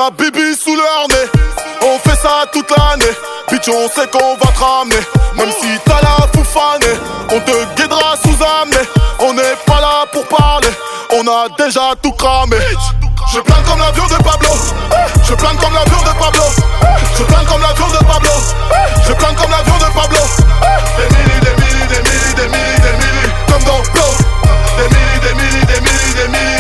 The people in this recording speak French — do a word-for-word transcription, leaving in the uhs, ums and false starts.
sa bibi sous le harnais. On fait ça toute l'année. Bitch, on sait qu'on va te ramener. Même si t'as la foufanée, on te guidera sous amener. On n'est pas là pour parler, on a déjà tout cramé. Je plane comme l'avion de Pablo. Je plane comme l'avion de Pablo. Je plane comme l'avion de Pablo. Je